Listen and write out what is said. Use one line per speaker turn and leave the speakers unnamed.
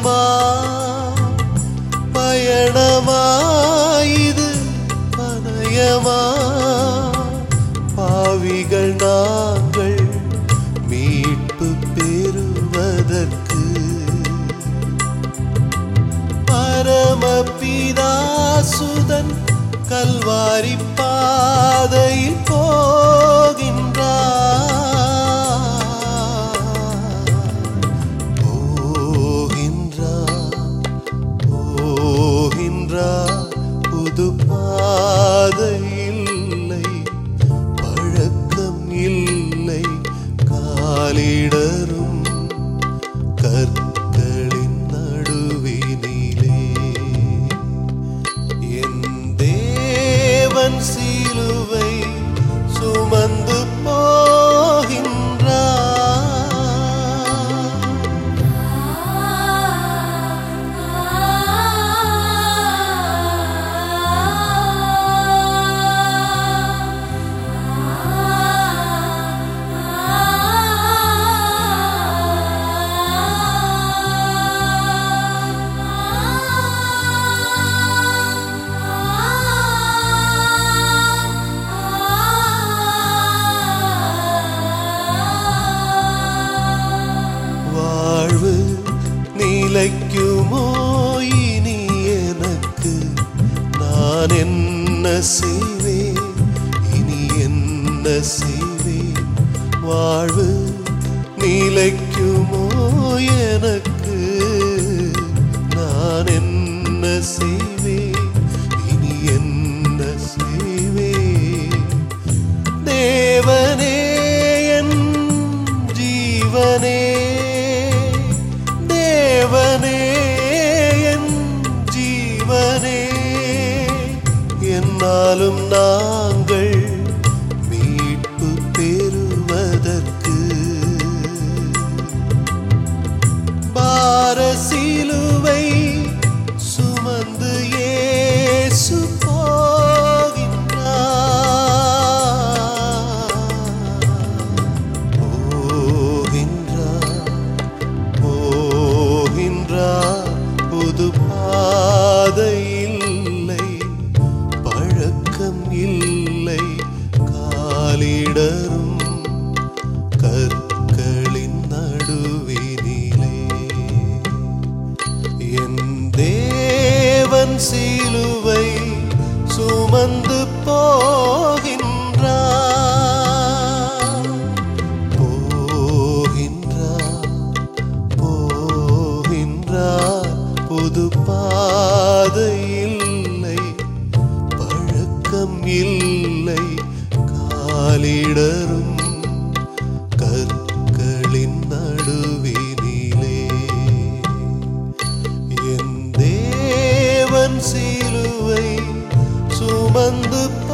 பயணமா இது பனயமா பாவிகள் நாங்கள் மீட்பு பெறுவதற்கு பரமபிதாசுதன் கல்வாரி பாதையில் போகின்றார் புது பாதை இல்லை பழக்கம் இல்லை காலிடரும் கற்களின் நடுவினிலே என் தேவன் சிலுவை சுமந்து நிலைக்குமோ இனி எனக்கு நான் என்ன செய்வேன் இனி என்ன செய்வேன் வாழ்வு நிலைக்குமோ எனக்கு நான் என்ன செய்வேன் இனி என்ன செய்வேன் தேவனே என் ஜீவனே என் ஜீவனே என்னாலும் நாங்கள் மீட்பு பெறுவதற்கு பார சிலுவை சுமந்து இயேசு புது பாதை இல்லை பழக்கம் இல்லை காலிடரும் கற்களின் நடுவினிலே என் தேவன் சிலுவை சுமந்து புது பாதை இல்லை பழக்கம் இல்லை காலிடரும் கற்களின் நடுவினிலே என் தேவன் சிலுவை சுமந்து